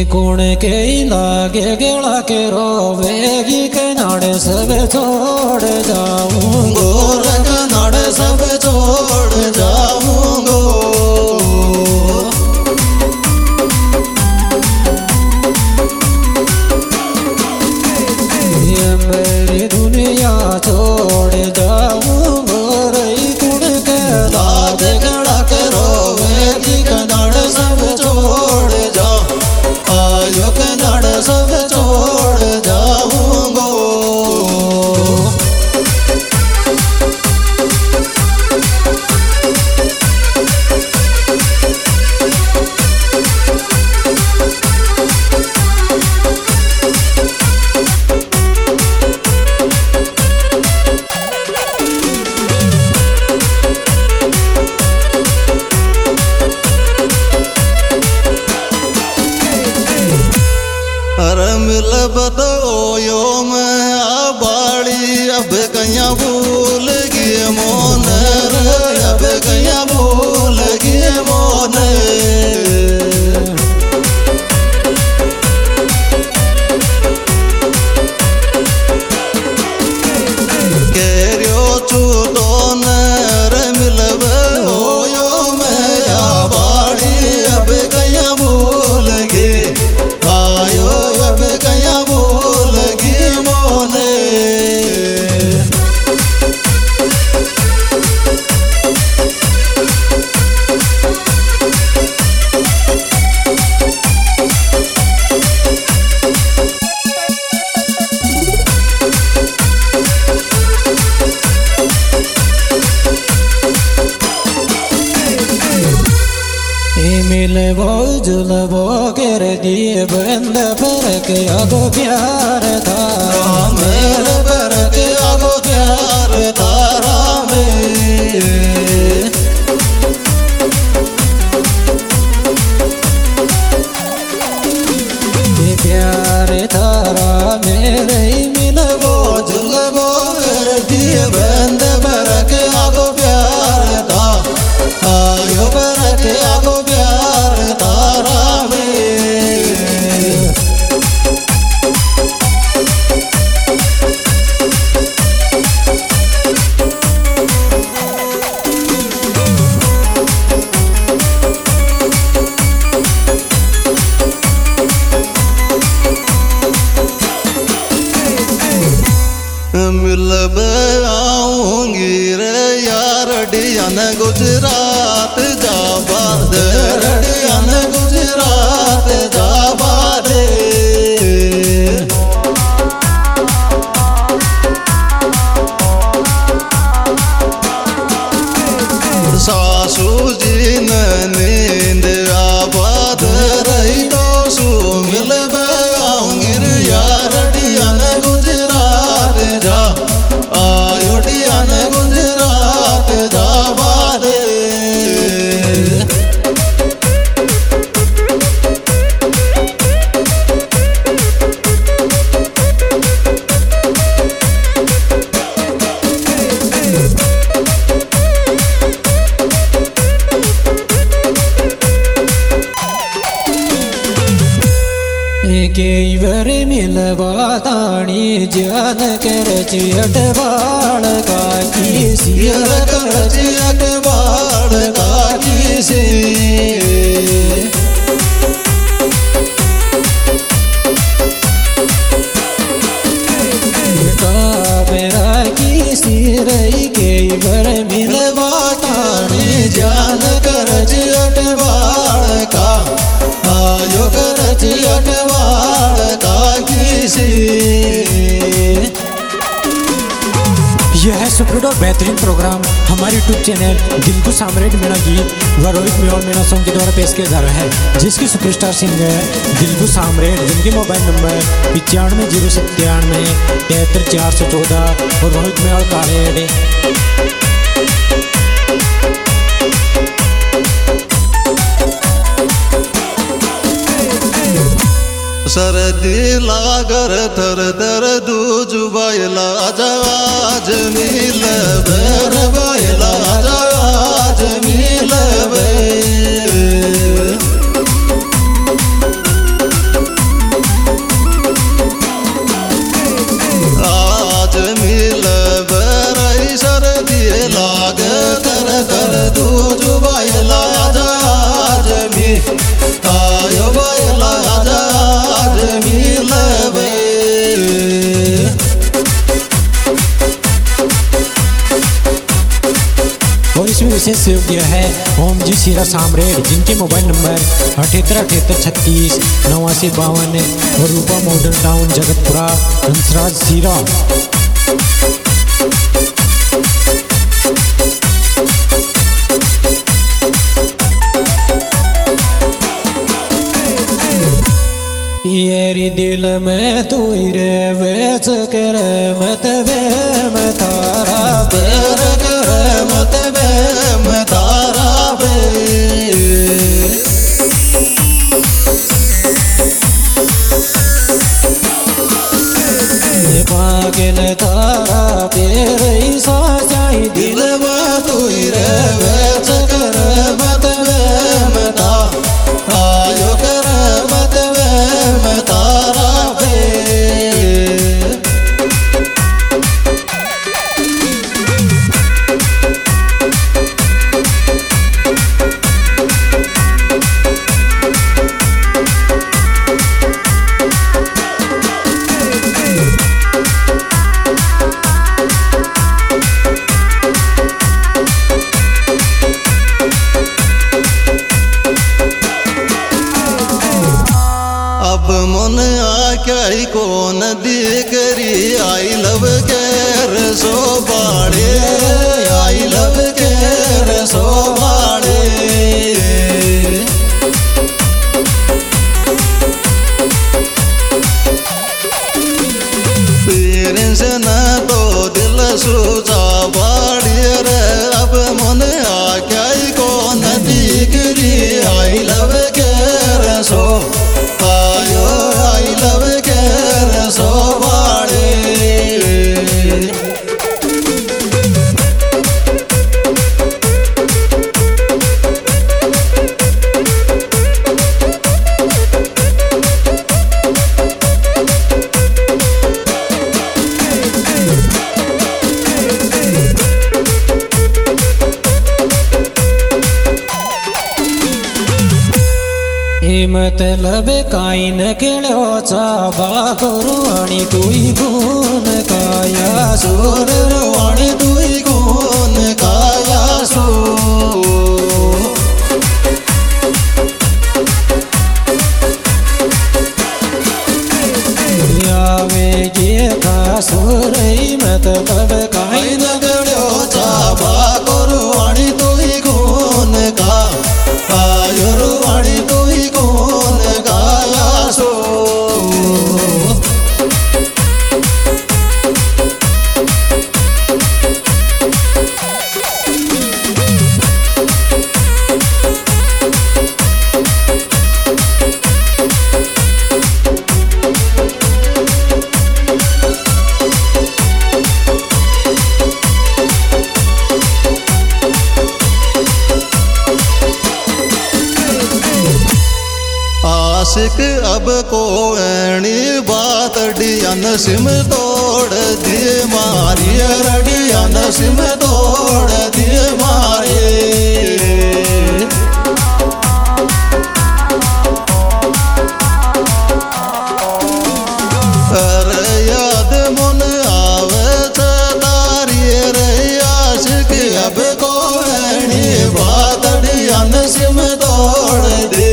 कौन के लागे गेला के रोवेगी के नाड़े सब छोड़ जाऊंगो गोरख नाड़े सब छोड़ जाऊंगो ये मेरी दुनिया छोड़ जाऊंगो रही कुण के लागे गेला के रोवेगी के नाड़े सब छोड़ जा आयो के नाड़े सब छोड़ जाऊंगो मिलब तो यो मैं बाड़ी अब कहीं भूल गए मोन अब कहीं भूल गए मोन केरियो चूतो नर मिलब यो मैं बाड़ी अब कहीं भूल गए आयो अब कहीं भूल गए मोने मिलबो जुलबो कर दिए बंद पर के आगो प्यार तारा मेरे पर के आगो प्यार तारा में प्यार तारा मेरे मिलबो जुलबो कर दिए बंद पर के आगो प्यार था आयो पर के आगो प्यार तारा में मिलब आऊंगी रे यार डियान गुजरात जाबा दे डियान गुजरात जाबा दे सासू जी ने नींद आबाद रही तो सू मिलब आऊंगी रे यार डियान गुजरात जा आयो डियान गुजरात जाबा दे कई बार मिलबा ताणी जान कर चियट बाड़ का सियर कर चियट बाड़ का से मेरा की सिरई कई बार मिलबा ताणी जान कर चियट बाड़ का आयो कर चियट बाड़ का किसी यह सुप्रसिद्ध और बेहतरीन प्रोग्राम हमारे यूट्यूब चैनल दिलखुश साम्राट मीणा गीत व रोहित मेवाड़ मीणा सॉन्ग के द्वारा पेश किया जा रहा है, जिसकी सुपरस्टार सिंगर दिलखुश साम्राट, जिनके मोबाइल नंबर 95 097 73 414 और रोहित मेवाड़ कालेड। सर्दी लागर थर थर दूज बायला आज मिल बेर बायला आज मिल बे विशेष सेव किया है ओम जी सीरा साम्रेड, जिनके मोबाइल नंबर 7878368952 और रूपा मॉडर्न टाउन जगतपुरा हंसराज सीरा। येरी दिल में तू रे वेच कर मत वे मैं तारा बेर कर मत वे मैं तारा बे पागल तारा बेर सा जाई दिल में तू रे वेच कर मत वे मैं तारा आयो कर मत वे मैं तारा बे। अब मन आख्याई कौन दिकरी आई लव केर सो बाड़े आई लव केर सो बाड़े पीरन से न तो दिल सूझा बाड़ी रे अब मन आख्याई कौन दिकरी आई लव केर सो आयो आई लव केर सो बाड़े। मतलब काई न केळो चाबा करू आणि तुई गुण काया सोर आणि तुई गुण काया सो यावे गे का सोरई मतलब काई न केळो चाबा करू आणि तुई गुण का आयो आणि तुई गुण गाया सो आशिक अब को ऐनी बात डियन सिम तोड़ दिए मारी रडियन सिम तोड़ दिए मारे अरे याद मन आवे तारी रे आशिक अब को ऐनी बात डियन सिम तोड़ दे